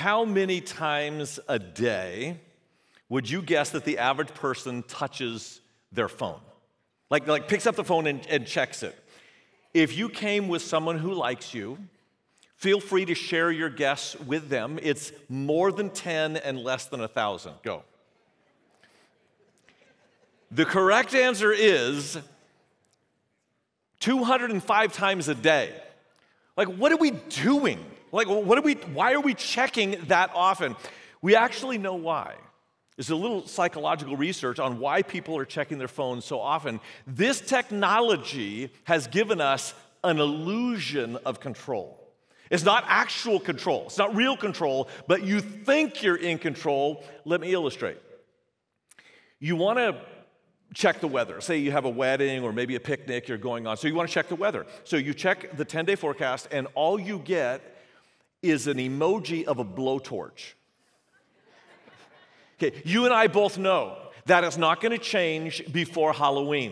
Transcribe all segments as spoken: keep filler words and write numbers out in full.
How many times a day would you guess that the average person touches their phone? Like, like picks up the phone and, and checks it. If you came with someone who likes you, feel free to share your guess with them. It's more than ten and less than one thousand. Go. The correct answer is two hundred five times a day. Like, what are we doing? Like, what are we, why are we checking that often? We actually know why. There's a little psychological research on why people are checking their phones so often. This technology has given us an illusion of control. It's not actual control. It's not real control, but you think you're in control. Let me illustrate. You want to check the weather. Say you have a wedding or maybe a picnic you're going on, so you want to check the weather. So you check the ten-day forecast, and all you get is an emoji of a blowtorch. Okay, you and I both know that it's not going to change before Halloween.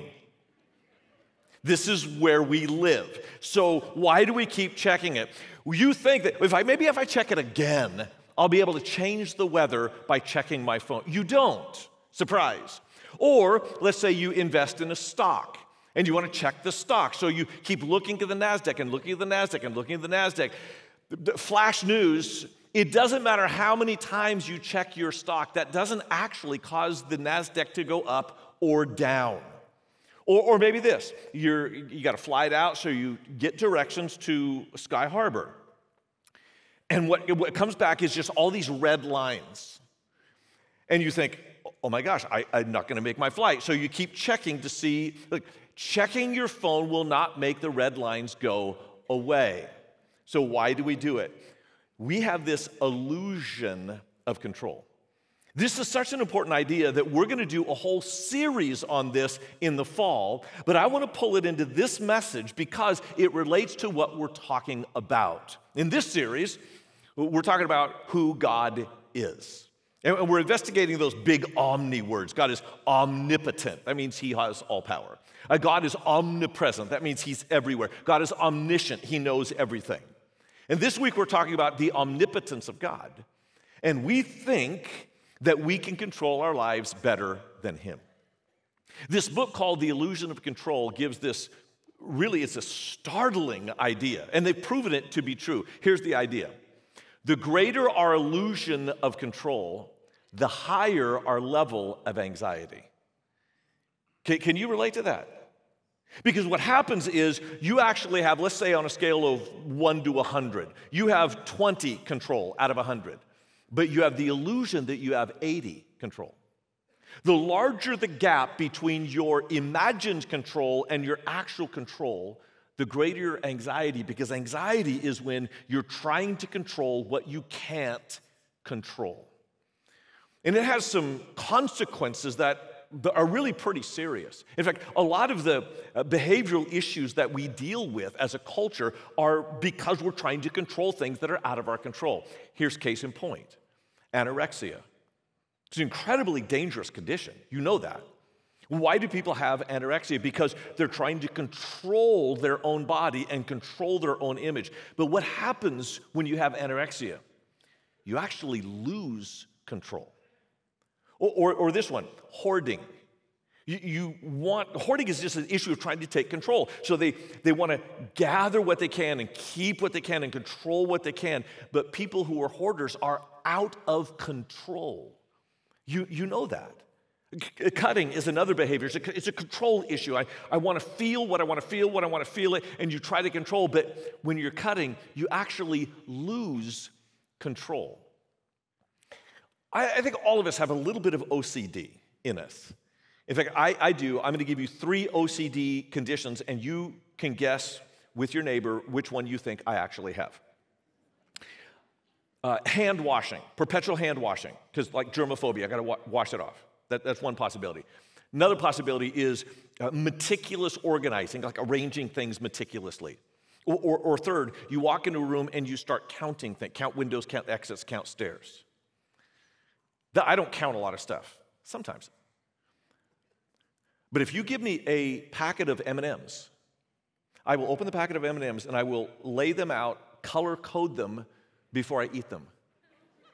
This is where we live. So why do we keep checking it? You think that if I maybe if I check it again, I'll be able to change the weather by checking my phone. You don't. Surprise. Or let's say you invest in a stock and you want to check the stock. So you keep looking at the NASDAQ and looking at the NASDAQ and looking at the NASDAQ. Flash news, it doesn't matter how many times you check your stock, that doesn't actually cause the NASDAQ to go up or down. Or, or maybe this, you're, you got to fly it out, so you get directions to Sky Harbor. And what, what comes back is just all these red lines. And you think, oh my gosh, I, I'm not going to make my flight. So you keep checking to see, look, checking your phone will not make the red lines go away. So why do we do it? We have this illusion of control. This is such an important idea that we're going to do a whole series on this in the fall, but I want to pull it into this message because it relates to what we're talking about. In this series, we're talking about who God is. And we're investigating those big omni words. God is omnipotent. That means he has all power. God is omnipresent. That means he's everywhere. God is omniscient. He knows everything. And this week we're talking about the omnipotence of God. And we think that we can control our lives better than him. This book called The Illusion of Control gives this, really it's a startling idea. And they've proven it to be true. Here's the idea. The greater our illusion of control, the higher our level of anxiety. Can, can you relate to that? Because what happens is you actually have, let's say on a scale of one to one hundred, you have twenty control out of one hundred, but you have the illusion that you have eighty control. The larger the gap between your imagined control and your actual control, the greater your anxiety, because anxiety is when you're trying to control what you can't control. And it has some consequences that are really pretty serious. In fact, a lot of the behavioral issues that we deal with as a culture are because we're trying to control things that are out of our control. Here's case in point, anorexia. It's an incredibly dangerous condition. You know that. Why do people have anorexia? Because they're trying to control their own body and control their own image. But what happens when you have anorexia? You actually lose control. Or, or, or this one, hoarding. You, you want, hoarding is just an issue of trying to take control. So they, they want to gather what they can and keep what they can and control what they can. But people who are hoarders are out of control. You, you know that. C- cutting is another behavior. It's a, it's a control issue. I, I want to feel what I want to feel, what I want to feel it, and you try to control. But when you're cutting, you actually lose control. I think all of us have a little bit of O C D in us. In fact, I, I do. I'm going to give you three O C D conditions, and you can guess with your neighbor which one you think I actually have. Uh, hand washing, perpetual hand washing, because like germophobia, I got to wa- wash it off. That, that's one possibility. Another possibility is uh, meticulous organizing, like arranging things meticulously. Or, or, or third, you walk into a room and you start counting things, count windows, count exits, count stairs. I don't count a lot of stuff, sometimes. But if you give me a packet of M and M's, I will open the packet of M and M's and I will lay them out, color code them before I eat them.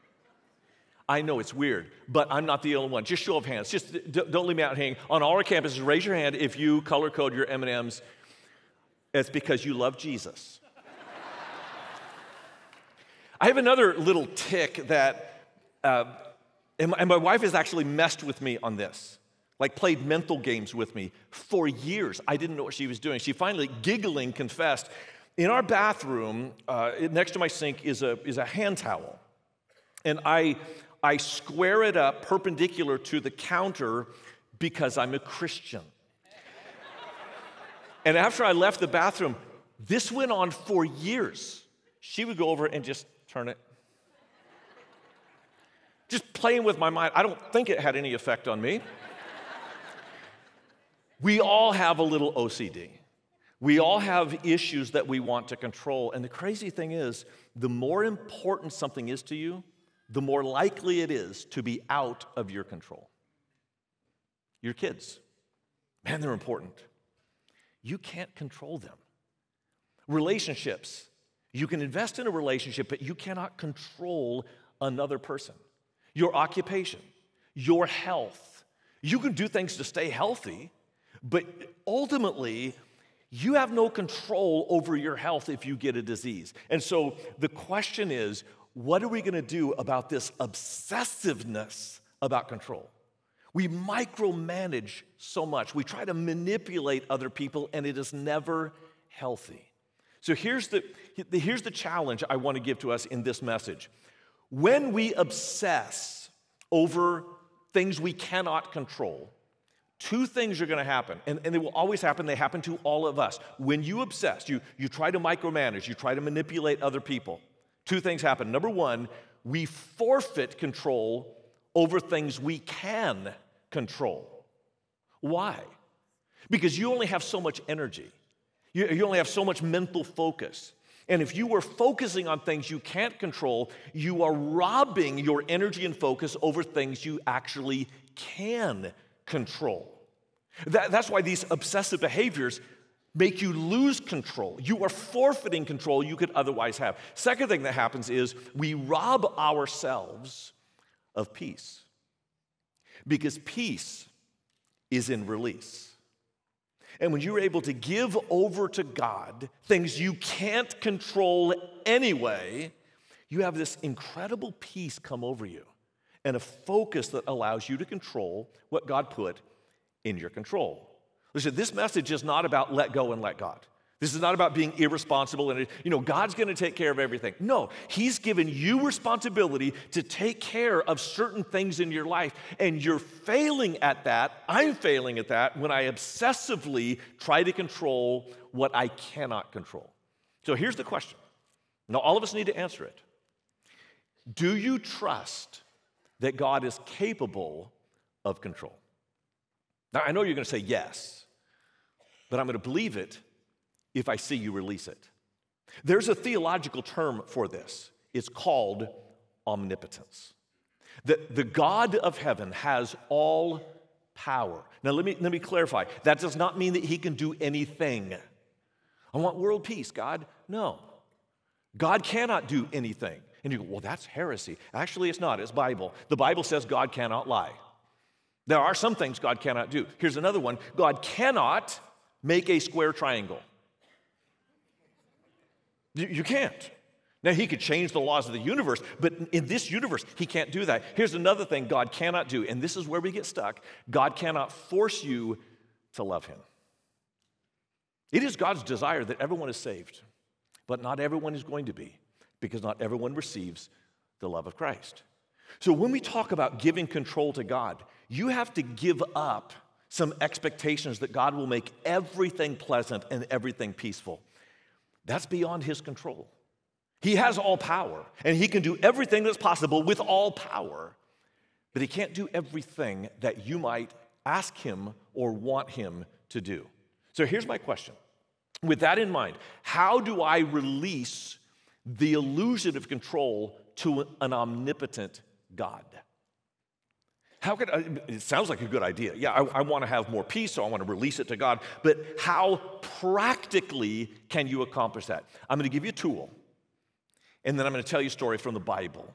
I know it's weird, but I'm not the only one. Just show of hands. Just d- don't leave me out hanging. On all our campuses, raise your hand if you color code your M and M's. It's because you love Jesus. I have another little tick that, uh, and, my, and my wife has actually messed with me on this, like played mental games with me for years. I didn't know what she was doing. She finally, giggling, confessed. In our bathroom, uh, next to my sink is a, is a hand towel. And I, I square it up perpendicular to the counter because I'm a Christian. And after I left the bathroom, this went on for years. She would go over and just turn it. Just playing with my mind. I don't think it had any effect on me. We all have a little O C D. We all have issues that we want to control. And the crazy thing is, the more important something is to you, the more likely it is to be out of your control. Your kids, man, they're important. You can't control them. Relationships, you can invest in a relationship, but you cannot control another person. Your occupation, your health. You can do things to stay healthy, but ultimately, you have no control over your health if you get a disease. And so the question is, what are we going to do about this obsessiveness about control? We micromanage so much. We try to manipulate other people, and it is never healthy. So here's the, here's the challenge I want to give to us in this message. When we obsess over things we cannot control, two things are going to happen, and, and they will always happen. They happen to all of us. When you obsess, you, you try to micromanage, you try to manipulate other people, two things happen. Number one, we forfeit control over things we can control. Why? Because you only have so much energy. You, you only have so much mental focus. And if you were focusing on things you can't control, you are robbing your energy and focus over things you actually can control. That, that's why these obsessive behaviors make you lose control. You are forfeiting control you could otherwise have. Second thing that happens is we rob ourselves of peace. Because peace is in release. And when you're able to give over to God things you can't control anyway, you have this incredible peace come over you and a focus that allows you to control what God put in your control. Listen, this message is not about let go and let God. This is not about being irresponsible and, you know, God's going to take care of everything. No, He's given you responsibility to take care of certain things in your life, and you're failing at that. I'm failing at that when I obsessively try to control what I cannot control. So here's the question. Now, all of us need to answer it. Do you trust that God is capable of control? Now, I know you're going to say yes, but I'm going to believe it if I see you release it. There's a theological term for this. It's called omnipotence. The, the God of heaven has all power. Now, let me, let me clarify. That does not mean that He can do anything. I want world peace, God. No. God cannot do anything. And you go, well, that's heresy. Actually, it's not. It's Bible. The Bible says God cannot lie. There are some things God cannot do. Here's another one. God cannot make a square triangle. You, you can't. Now, He could change the laws of the universe, but in this universe, He can't do that. Here's another thing God cannot do, and this is where we get stuck. God cannot force you to love Him. It is God's desire that everyone is saved, but not everyone is going to be, because not everyone receives the love of Christ. So when we talk about giving control to God, you have to give up some expectations that God will make everything pleasant and everything peaceful. That's beyond His control. He has all power, and He can do everything that's possible with all power, but He can't do everything that you might ask Him or want Him to do. So here's my question. With that in mind, how do I release the illusion of control to an omnipotent God? How could I, it sounds like a good idea. Yeah, I, I want to have more peace, so I want to release it to God. But how practically can you accomplish that? I'm going to give you a tool, and then I'm going to tell you a story from the Bible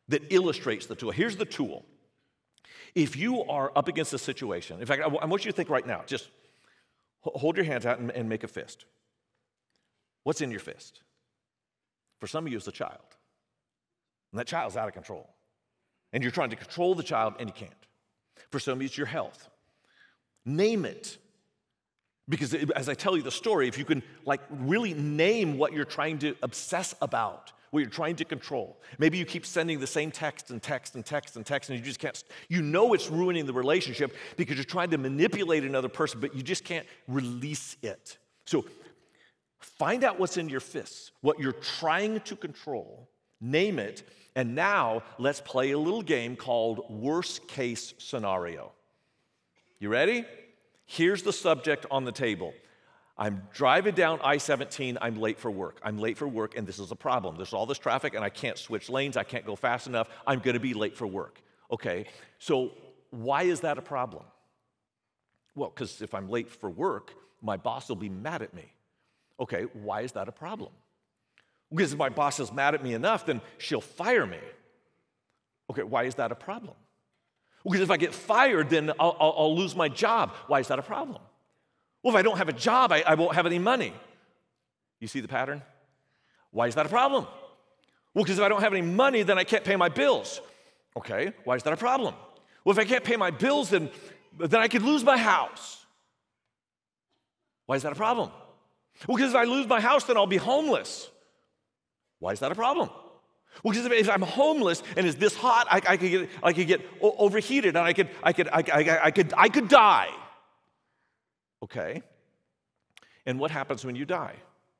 that illustrates the tool. Here's the tool. If you are up against a situation, in fact, I want you to think right now, just hold your hands out and, and make a fist. What's in your fist? For some of you, it's a child. And that child's out of control. And you're trying to control the child, and you can't. For some of you, it's your health. Name it. Because as I tell you the story, if you can like really name what you're trying to obsess about, what you're trying to control. Maybe you keep sending the same text and text and text and text, and you just can't, you know it's ruining the relationship because you're trying to manipulate another person, but you just can't release it. So find out what's in your fists, what you're trying to control, name it, and now let's play a little game called worst case scenario. You ready? Here's the subject on the table. I'm driving down I seventeen, I'm late for work. I'm late for work, and this is a problem. There's all this traffic, and I can't switch lanes. I can't go fast enough. I'm going to be late for work. Okay, so why is that a problem? Well, because if I'm late for work, my boss will be mad at me. Okay, why is that a problem? Because if my boss is mad at me enough, then she'll fire me. Okay, why is that a problem? Because if I get fired, then I'll, I'll, I'll lose my job. Why is that a problem? Well, if I don't have a job, I, I won't have any money. You see the pattern? Why is that a problem? Well, because if I don't have any money, then I can't pay my bills. Okay, why is that a problem? Well, if I can't pay my bills, then, then I could lose my house. Why is that a problem? Well, because if I lose my house, then I'll be homeless. Why is that a problem? Well, because if I'm homeless and it's this hot, I, I could get I could get overheated and I could I could I, I, I could I could die. Okay. And what happens when you die?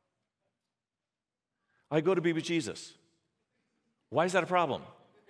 I go to be with Jesus. Why is that a problem?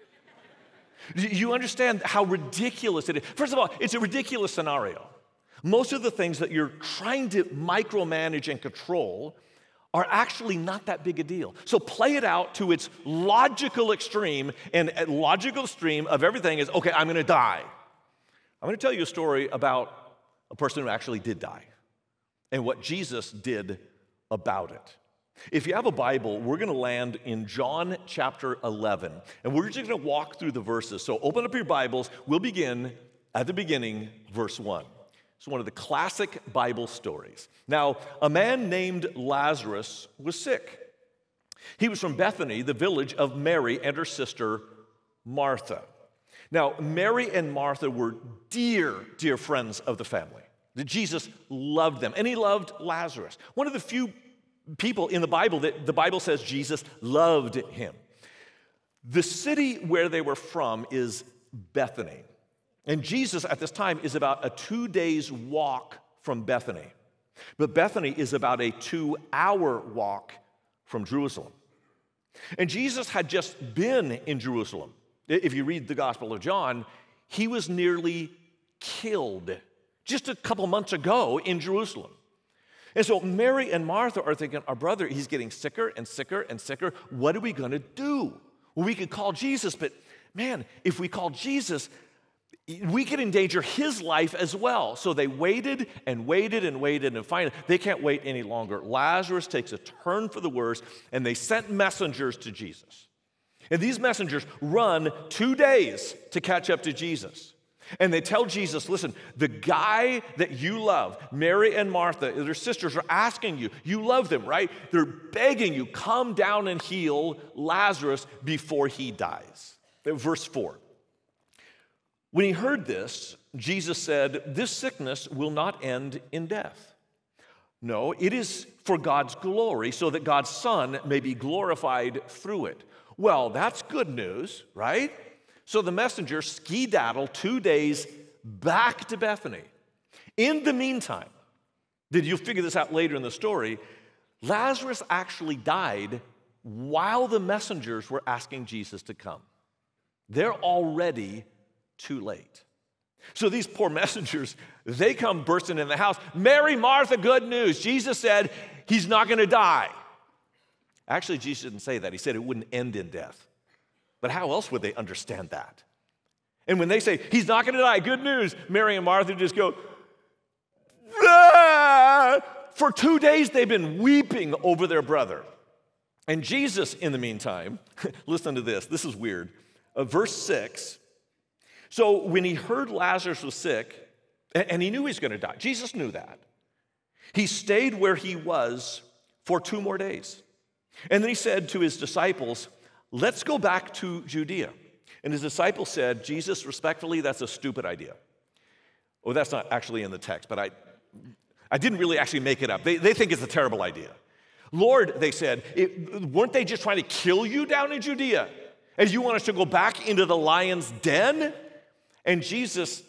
You understand how ridiculous it is? First of all, it's a ridiculous scenario. Most of the things that you're trying to micromanage and control are actually not that big a deal. So play it out to its logical extreme, and a logical extreme of everything is, okay, I'm gonna die. I'm gonna tell you a story about a person who actually did die and what Jesus did about it. If you have a Bible, we're gonna land in John chapter eleven, and we're just gonna walk through the verses. So open up your Bibles, we'll begin at the beginning, verse one. It's one of the classic Bible stories. Now, a man named Lazarus was sick. He was from Bethany, the village of Mary and her sister Martha. Now, Mary and Martha were dear, dear friends of the family. Jesus loved them, and he loved Lazarus. One of the few people in the Bible that the Bible says Jesus loved him. The city where they were from is Bethany. And Jesus at this time is about a two days walk from Bethany. But Bethany is about a two hour walk from Jerusalem. And Jesus had just been in Jerusalem. If you read the Gospel of John, he was nearly killed just a couple months ago in Jerusalem. And so Mary and Martha are thinking, our brother, he's getting sicker and sicker and sicker. What are we going to do? Well, we could call Jesus, but man, if we call Jesus, we could endanger his life as well. So they waited and waited and waited, and finally, they can't wait any longer. Lazarus takes a turn for the worse, and they sent messengers to Jesus. And these messengers run two days to catch up to Jesus. And they tell Jesus, listen, the guy that you love, Mary and Martha, their sisters, are asking you. You love them, right? They're begging you, come down and heal Lazarus before he dies. Verse four. When he heard this, Jesus said, this sickness will not end in death. No, it is for God's glory, so that God's Son may be glorified through it. Well, that's good news, right? So the messenger ski-daddle two days back to Bethany. In the meantime, did you figure this out later in the story? Lazarus actually died while the messengers were asking Jesus to come. They're already too late. So these poor messengers, they come bursting in the house. Mary, Martha, good news. Jesus said he's not going to die. Actually, Jesus didn't say that. He said it wouldn't end in death. But how else would they understand that? And when they say he's not going to die, good news, Mary and Martha just go, ah! For two days they've been weeping over their brother. And Jesus, in the meantime, listen to this. This is weird. Uh, verse six, so when he heard Lazarus was sick, and, and he knew he was going to die, Jesus knew that, he stayed where he was for two more days. And then he said to his disciples, let's go back to Judea. And his disciples said, Jesus, respectfully, that's a stupid idea. Well, that's not actually in the text, but I, I didn't really actually make it up. They, they think it's a terrible idea. Lord, they said, it, weren't they just trying to kill you down in Judea? And you want us to go back into the lion's den? And Jesus,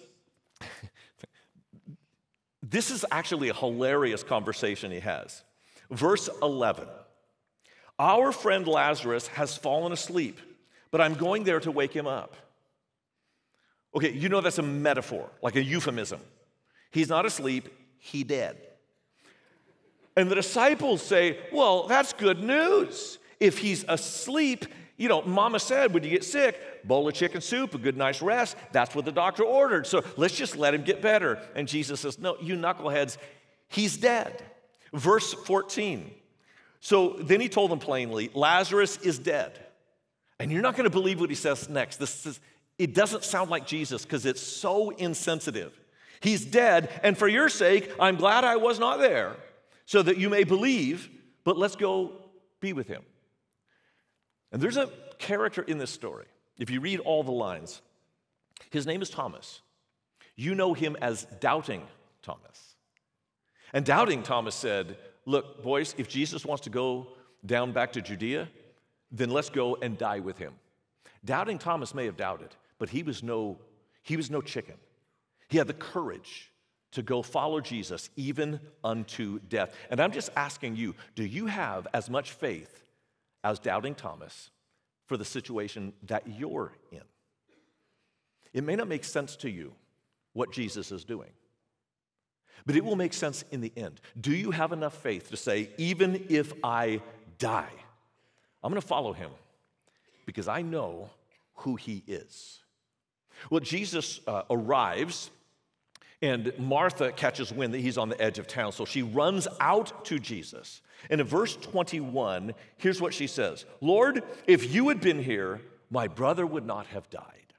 this is actually a hilarious conversation he has. Verse eleven, our friend Lazarus has fallen asleep, but I'm going there to wake him up. Okay, you know that's a metaphor, like a euphemism. He's not asleep, he dead. And the disciples say, well, that's good news. If he's asleep, you know, Mama said, when you get sick, bowl of chicken soup, a good nice rest, that's what the doctor ordered. So let's just let him get better. And Jesus says, no, you knuckleheads, he's dead. Verse fourteen. So then he told them plainly, Lazarus is dead. And you're not going to believe what he says next. This is, it doesn't sound like Jesus because it's so insensitive. He's dead, and for your sake, I'm glad I was not there, so that you may believe, but let's go be with him. And there's a character in this story. If you read all the lines, his name is Thomas. You know him as Doubting Thomas. And Doubting Thomas said, look, boys, if Jesus wants to go down back to Judea, then let's go and die with him. Doubting Thomas may have doubted, but he was no, he was no chicken. He had the courage to go follow Jesus even unto death. And I'm just asking you, do you have as much faith as Doubting Thomas for the situation that you're in? It may not make sense to you what Jesus is doing, but it will make sense in the end. Do you have enough faith to say, even if I die, I'm going to follow him because I know who he is? Well, Jesus uh, arrives, and Martha catches wind that he's on the edge of town, so she runs out to Jesus. And in verse twenty-one, here's what she says, Lord, if you had been here, my brother would not have died.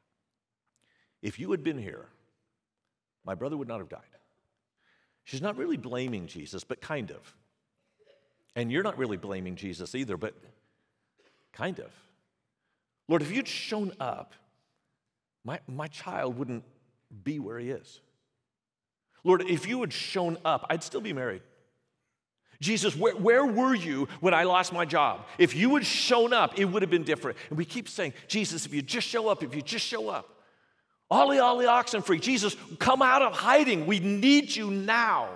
If you had been here, my brother would not have died. She's not really blaming Jesus, but kind of. And you're not really blaming Jesus either, but kind of. Lord, if you'd shown up, my, my child wouldn't be where he is. Lord, if you had shown up, I'd still be married. Jesus, where, where were you when I lost my job? If you had shown up, it would have been different. And we keep saying, Jesus, if you just show up, if you just show up. Ollie, ollie, oxen free. Jesus, come out of hiding. We need you now.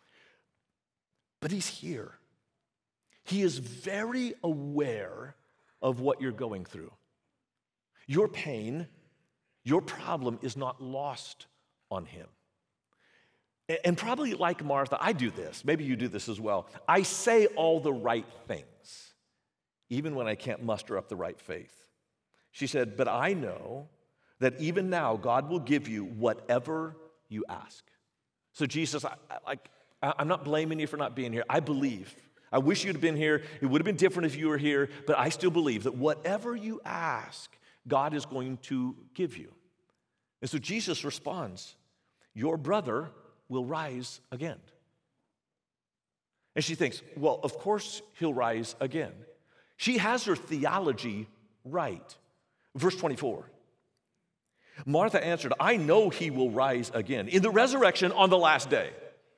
But he's here. He is very aware of what you're going through. Your pain, your problem is not lost on him. And probably like Martha, I do this. Maybe you do this as well. I say all the right things, even when I can't muster up the right faith. She said, but I know that even now God will give you whatever you ask. So Jesus, I, I, I'm not blaming you for not being here. I believe. I wish you'd have been here. It would have been different if you were here, but I still believe that whatever you ask, God is going to give you. And so Jesus responds, your brother will rise again. And she thinks, well, of course he'll rise again. She has her theology right. Verse twenty-four. Martha answered, I know he will rise again in the resurrection on the last day.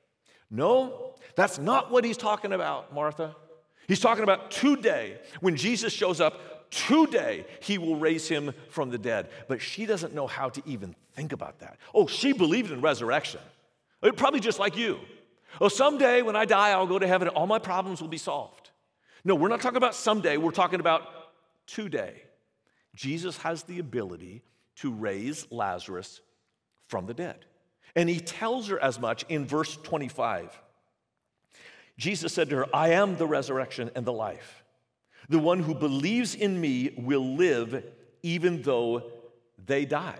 No, that's not what he's talking about, Martha. He's talking about today. When Jesus shows up, today he will raise him from the dead. But she doesn't know how to even think about that. Oh, she believed in resurrection. Probably just like you. Oh, someday when I die, I'll go to heaven and all my problems will be solved. No, we're not talking about someday. We're talking about today. Jesus has the ability to raise Lazarus from the dead. And he tells her as much in verse twenty-five. Jesus said to her, I am the resurrection and the life. The one who believes in me will live even though they die.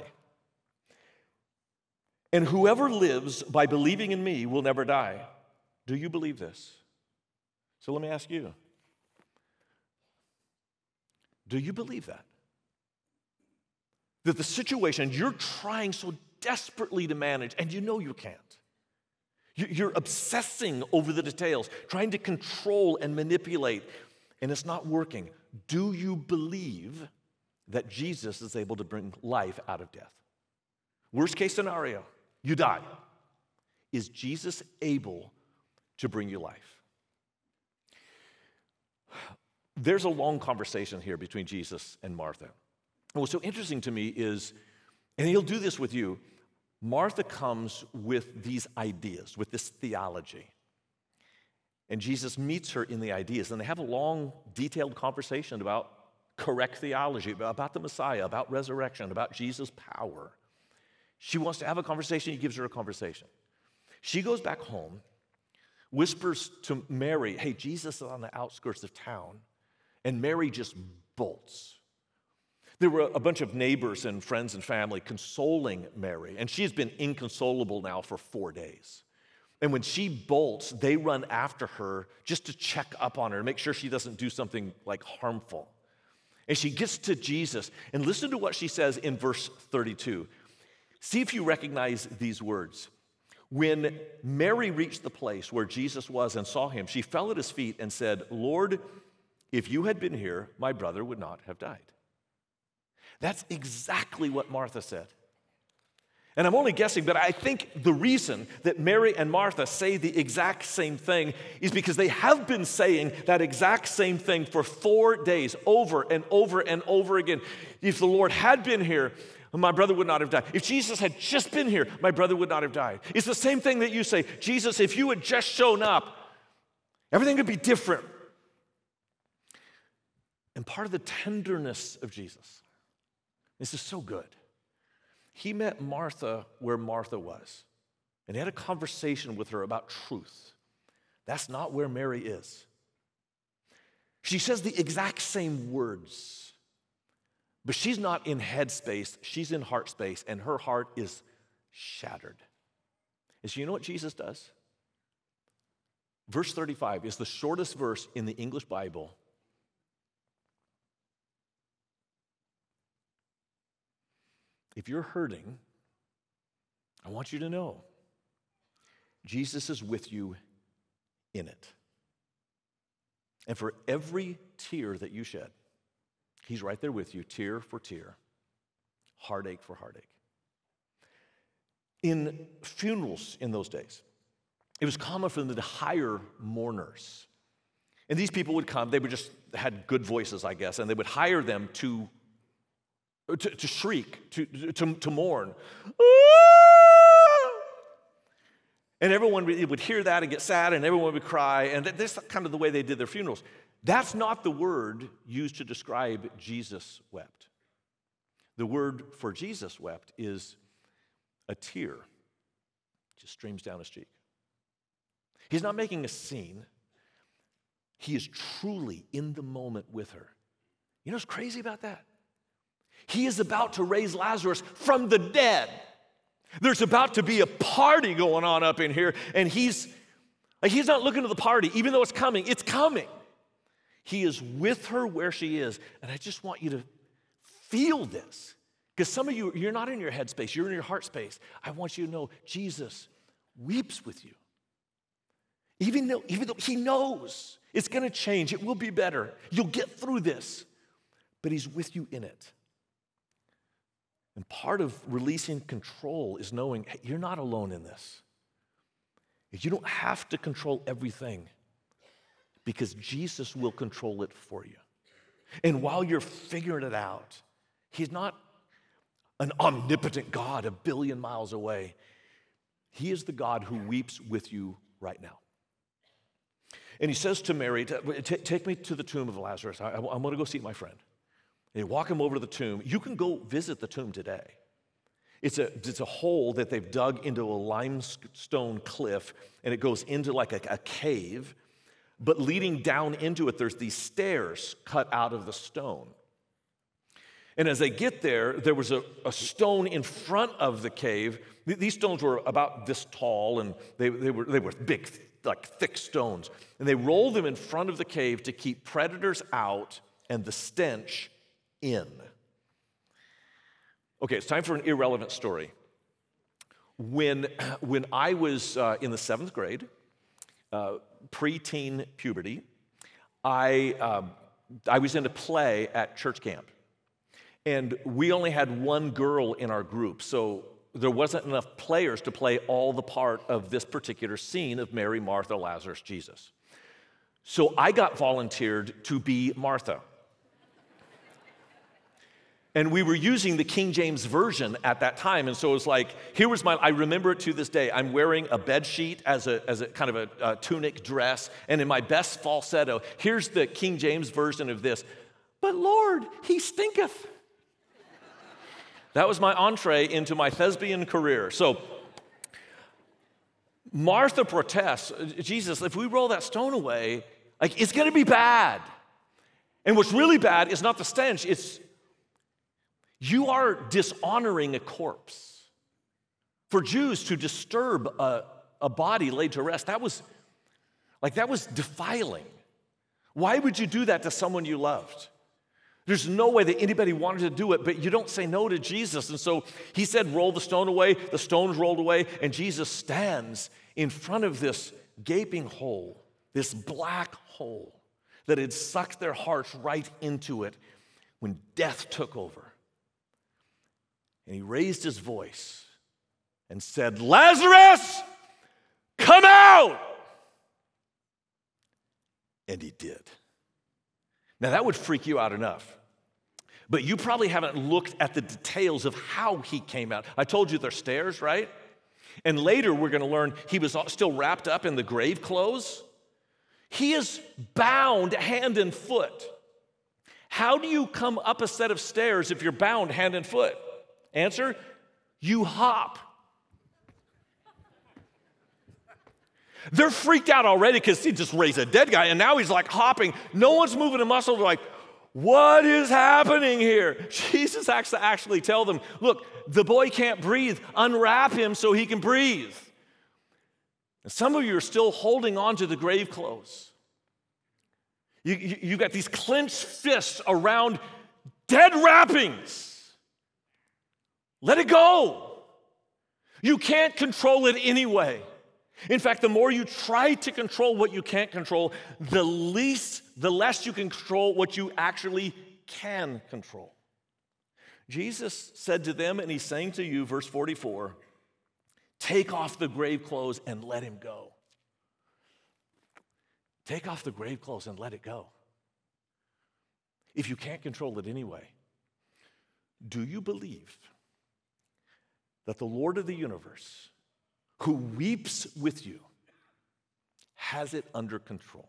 And whoever lives by believing in me will never die. Do you believe this? So let me ask you. Do you believe that? that the situation you're trying so desperately to manage, and you know you can't. You're obsessing over the details, trying to control and manipulate, and it's not working. Do you believe that Jesus is able to bring life out of death? Worst case scenario, you die. Is Jesus able to bring you life? There's a long conversation here between Jesus and Martha. And what's so interesting to me is, and he'll do this with you, Martha comes with these ideas, with this theology. And Jesus meets her in the ideas, and they have a long, detailed conversation about correct theology, about the Messiah, about resurrection, about Jesus' power. She wants to have a conversation, he gives her a conversation. She goes back home, whispers to Mary, hey, Jesus is on the outskirts of town, and Mary just bolts. There were a bunch of neighbors and friends and family consoling Mary, and she's been inconsolable now for four days. And when she bolts, they run after her just to check up on her and make sure she doesn't do something like harmful. And she gets to Jesus, and listen to what she says in verse thirty-two. See if you recognize these words. When Mary reached the place where Jesus was and saw him, she fell at his feet and said, Lord, if you had been here, my brother would not have died. That's exactly what Martha said. And I'm only guessing, but I think the reason that Mary and Martha say the exact same thing is because they have been saying that exact same thing for four days, over and over and over again. If the Lord had been here, my brother would not have died. If Jesus had just been here, my brother would not have died. It's the same thing that you say, Jesus, if you had just shown up, everything would be different. And part of the tenderness of Jesus, this is so good. He met Martha where Martha was, and he had a conversation with her about truth. That's not where Mary is. She says the exact same words, but she's not in head space, she's in heart space, and her heart is shattered. And so you know what Jesus does? Verse thirty-five is the shortest verse in the English Bible. If you're hurting, I want you to know Jesus is with you in it. And for every tear that you shed, he's right there with you, tear for tear, heartache for heartache. In funerals in those days, it was common for them to hire mourners. And these people would come, they would just had good voices, I guess, and they would hire them to To, to shriek, to, to, to mourn. And everyone would hear that and get sad, and everyone would cry, and that's kind of the way they did their funerals. That's not the word used to describe Jesus wept. The word for Jesus wept is a tear. It just streams down his cheek. He's not making a scene. He is truly in the moment with her. You know what's crazy about that? He is about to raise Lazarus from the dead. There's about to be a party going on up in here, and he's like he's not looking to the party, even though it's coming. It's coming. He is with her where she is, and I just want you to feel this, because some of you, you're not in your head space, you're in your heart space. I want you to know Jesus weeps with you. Even though, even though he knows it's going to change, it will be better. You'll get through this, but he's with you in it. And part of releasing control is knowing, hey, you're not alone in this. You don't have to control everything because Jesus will control it for you. And while you're figuring it out, he's not an omnipotent God a billion miles away. He is the God who weeps with you right now. And he says to Mary, take me to the tomb of Lazarus. I, I, I'm going to go see my friend. And you walk him over to the tomb. You can go visit the tomb today. It's a, it's a hole that they've dug into a limestone cliff, and it goes into like a, a cave. But leading down into it, there's these stairs cut out of the stone. And as they get there, there was a, a stone in front of the cave. These stones were about this tall, and they, they were they were big, like thick stones. And they rolled them in front of the cave to keep predators out and the stench in. Okay, it's time for an irrelevant story. When, when I was uh, in the seventh grade, uh, preteen puberty, I, uh, I was in a play at church camp. And we only had one girl in our group, so there wasn't enough players to play all the part of this particular scene of Mary, Martha, Lazarus, Jesus. So I got volunteered to be Martha. And we were using the King James Version at that time, and so it was like, here was my, I remember it to this day, I'm wearing a bed sheet as a, as a kind of a, a tunic dress, and in my best falsetto, here's the King James Version of this, but Lord, he stinketh. That was my entree into my thespian career. So Martha protests, Jesus, if we roll that stone away, like it's gonna be bad. And what's really bad is not the stench, it's you are dishonoring a corpse. For Jews to disturb a, a body laid to rest, that was like that was defiling. Why would you do that to someone you loved? There's no way that anybody wanted to do it, but you don't say no to Jesus. And so he said, roll the stone away. The stone's rolled away, and Jesus stands in front of this gaping hole, this black hole that had sucked their hearts right into it when death took over. And he raised his voice and said, Lazarus, come out! And he did. Now, that would freak you out enough. But you probably haven't looked at the details of how he came out. I told you there's stairs, right? And later we're going to learn he was still wrapped up in the grave clothes. He is bound hand and foot. How do you come up a set of stairs if you're bound hand and foot? Answer, you hop. They're freaked out already because he just raised a dead guy, and now he's like hopping. No one's moving a muscle. They're like, what is happening here? Jesus has to actually tell them, look, the boy can't breathe. Unwrap him so he can breathe. And some of you are still holding on to the grave clothes. You, you, you've got these clenched fists around dead wrappings. Let it go. You can't control it anyway. In fact, the more you try to control what you can't control, the least, the less you can control what you actually can control. Jesus said to them, and he's saying to you, verse forty-four, take off the grave clothes and let him go. Take off the grave clothes and let it go. If you can't control it anyway, do you believe that the Lord of the universe, who weeps with you, has it under control?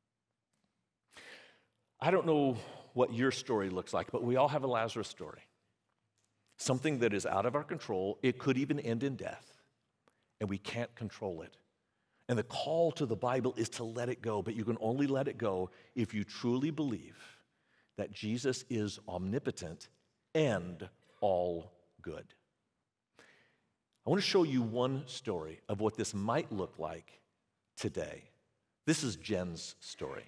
I don't know what your story looks like, but we all have a Lazarus story. Something that is out of our control. It could even end in death, and we can't control it. And the call to the Bible is to let it go, but you can only let it go if you truly believe that Jesus is omnipotent and all good. I want to show you one story of what this might look like today. This is Jen's story.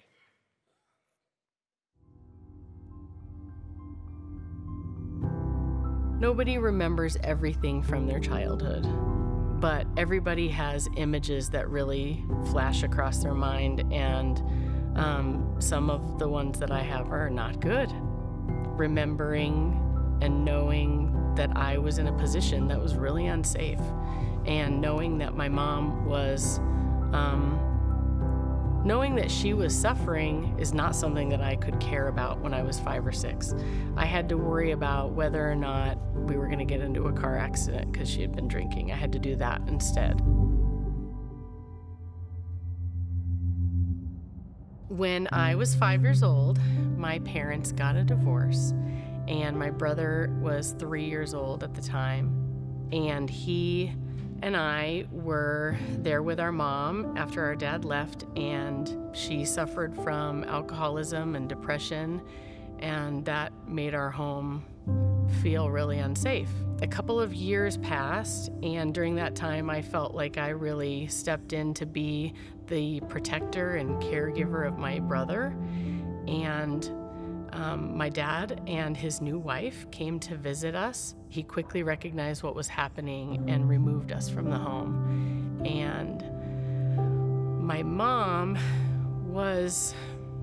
Nobody remembers everything from their childhood, but everybody has images that really flash across their mind, and um, some of the ones that I have are not good. Remembering and knowing that I was in a position that was really unsafe, and knowing that my mom was, um, knowing that she was suffering is not something that I could care about when I was five or six. I had to worry about whether or not we were gonna get into a car accident because she had been drinking. I had to do that instead. When I was five years old, my parents got a divorce. And my brother was three years old at the time. And he and I were there with our mom after our dad left, and she suffered from alcoholism and depression, and that made our home feel really unsafe. A couple of years passed, and during that time I felt like I really stepped in to be the protector and caregiver of my brother. And um, my dad and his new wife came to visit us, he quickly recognized what was happening and removed us from the home. And my mom was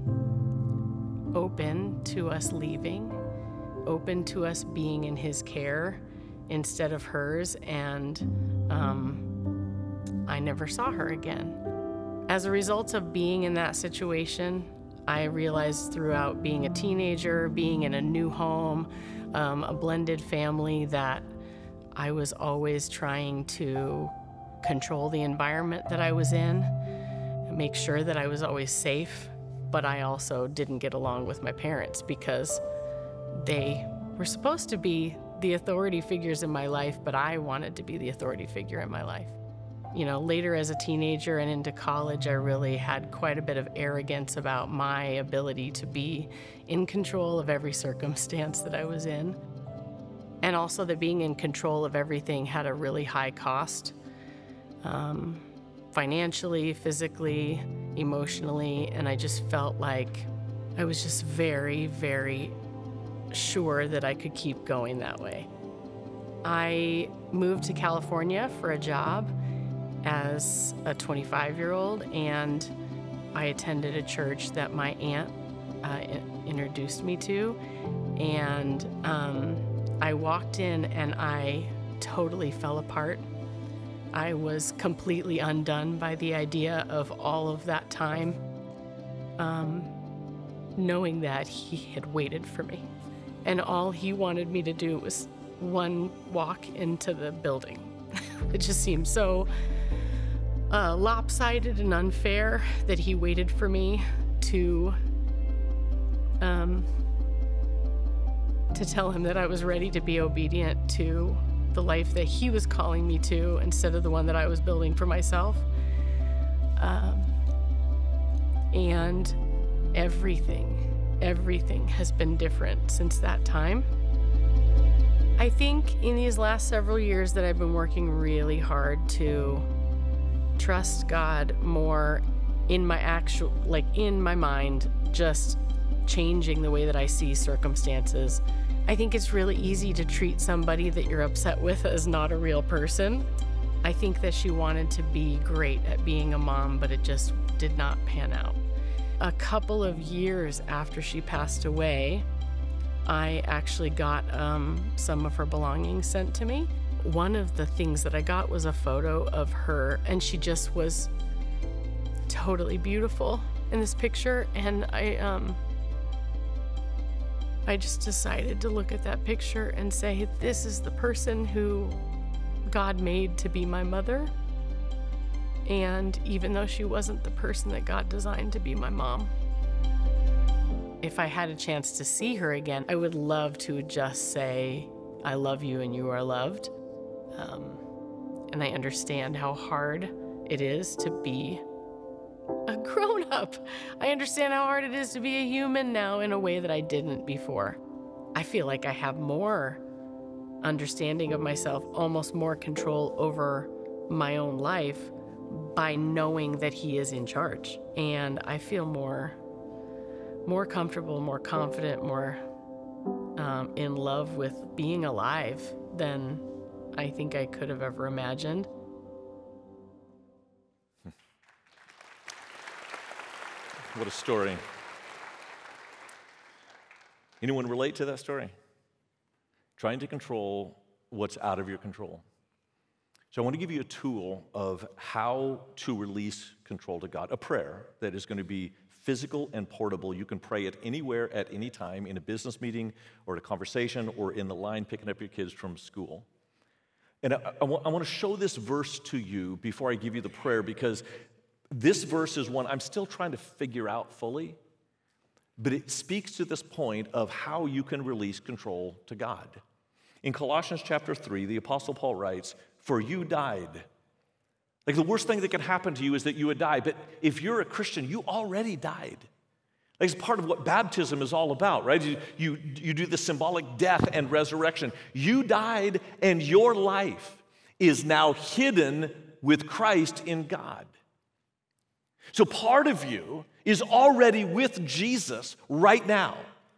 open to us leaving, open to us being in his care instead of hers, and um, I never saw her again. As a result of being in that situation, I realized throughout being a teenager, being in a new home, um, a blended family, that I was always trying to control the environment that I was in, make sure that I was always safe, but I also didn't get along with my parents because they were supposed to be the authority figures in my life, but I wanted to be the authority figure in my life. You know, later as a teenager and into college, I really had quite a bit of arrogance about my ability to be in control of every circumstance that I was in. And also that being in control of everything had a really high cost, um, financially, physically, emotionally, and I just felt like I was just very, very sure that I could keep going that way. I moved to California for a job as a twenty-five-year-old, and I attended a church that my aunt uh, introduced me to, and um, I walked in and I totally fell apart. I was completely undone by the idea of all of that time, um, knowing that he had waited for me, and all he wanted me to do was one walk into the building. It just seemed so Uh, lopsided and unfair that he waited for me to um, to tell him that I was ready to be obedient to the life that he was calling me to instead of the one that I was building for myself. Um, and everything, everything has been different since that time. I think in these last several years that I've been working really hard to trust God more in my actual, like in my mind, just changing the way that I see circumstances. I think it's really easy to treat somebody that you're upset with as not a real person. I think that she wanted to be great at being a mom, but it just did not pan out. A couple of years after she passed away, I actually got um, some of her belongings sent to me. One of the things that I got was a photo of her, and she just was totally beautiful in this picture. And I, um, I just decided to look at that picture and say, this is the person who God made to be my mother. And even though she wasn't the person that God designed to be my mom, if I had a chance to see her again, I would love to just say, I love you and you are loved. Um, and I understand how hard it is to be a grown-up. I understand how hard it is to be a human now in a way that I didn't before. I feel like I have more understanding of myself, almost more control over my own life by knowing that he is in charge. And I feel more, more comfortable, more confident, more um, in love with being alive than I think I could have ever imagined. What a story. Anyone relate to that story? Trying to control what's out of your control. So I want to give you a tool of how to release control to God, a prayer that is going to be physical and portable. You can pray it anywhere at any time, in a business meeting or a conversation or in the line picking up your kids from school. And I, I, want, I want to show this verse to you before I give you the prayer, because this verse is one I'm still trying to figure out fully, but it speaks to this point of how you can release control to God. In Colossians chapter three, the Apostle Paul writes, "For you died." Like, the worst thing that could happen to you is that you would die, but if you're a Christian, you already died. Like, it's part of what baptism is all about, right? You, you, you do the symbolic death and resurrection. You died, and your life is now hidden with Christ in God. So part of you is already with Jesus right now.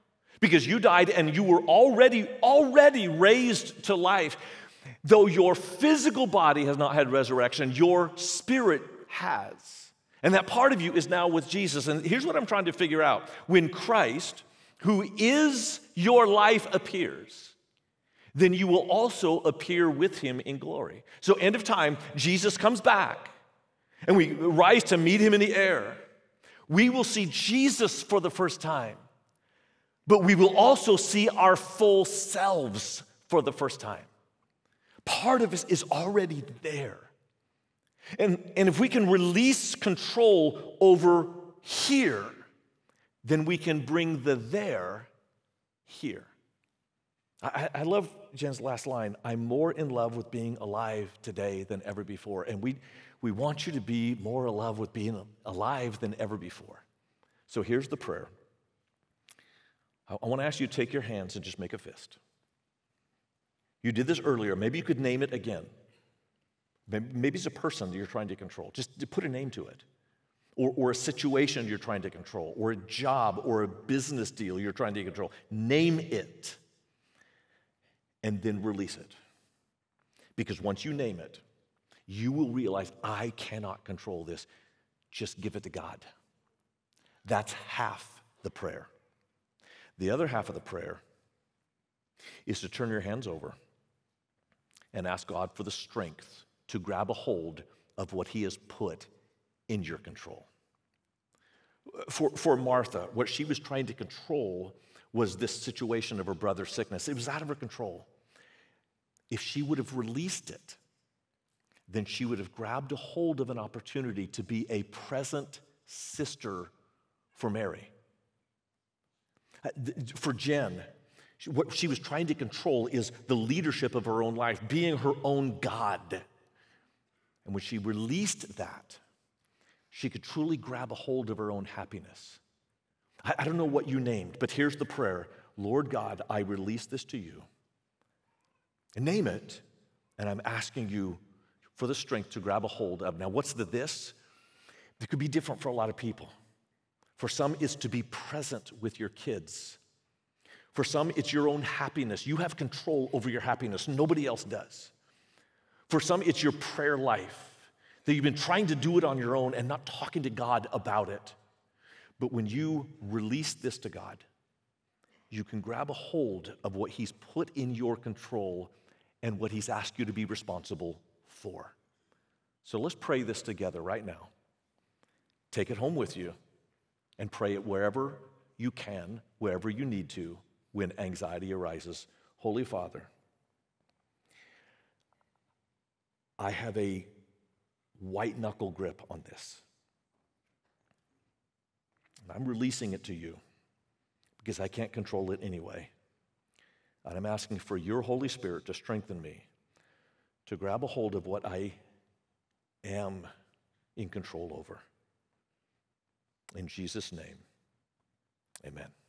because you died and you were already, already raised to life. Though your physical body has not had resurrection, your spirit has. And that part of you is now with Jesus. And here's what I'm trying to figure out. When Christ, who is your life, appears, then you will also appear with him in glory. So end of time, Jesus comes back, and we rise to meet him in the air. We will see Jesus for the first time, but we will also see our full selves for the first time. Part of us is already there. And, and if we can release control over here, then we can bring the there here. I, I love Jen's last line, I'm more in love with being alive today than ever before. And we, we want you to be more in love with being alive than ever before. So here's the prayer. I, I want to ask you to take your hands and just make a fist. You did this earlier. Maybe you could name it again. Maybe it's a person that you're trying to control. Just put a name to it. Or, or a situation you're trying to control, or a job, or a business deal you're trying to control. Name it, and then release it. Because once you name it, you will realize, I cannot control this. Just give it to God. That's half the prayer. The other half of the prayer is to turn your hands over and ask God for the strength to grab a hold of what he has put in your control. For, for Martha, what she was trying to control was this situation of her brother's sickness. It was out of her control. If she would have released it, then she would have grabbed a hold of an opportunity to be a present sister for Mary. For Jen, what she was trying to control is the leadership of her own life, being her own God. And when she released that, she could truly grab a hold of her own happiness. I, I don't know what you named, but here's the prayer. Lord God, I release this to you. And name it, and I'm asking you for the strength to grab a hold of. Now, what's the this? It could be different for a lot of people. For some, it's to be present with your kids. For some, it's your own happiness. You have control over your happiness. Nobody else does. For some, it's your prayer life, that you've been trying to do it on your own and not talking to God about it. But when you release this to God, you can grab a hold of what he's put in your control and what he's asked you to be responsible for. So let's pray this together right now. Take it home with you and pray it wherever you can, wherever you need to, when anxiety arises. Holy Father, I have a white knuckle grip on this. And I'm releasing it to you because I can't control it anyway. And I'm asking for your Holy Spirit to strengthen me, to grab a hold of what I am in control over. In Jesus' name, amen.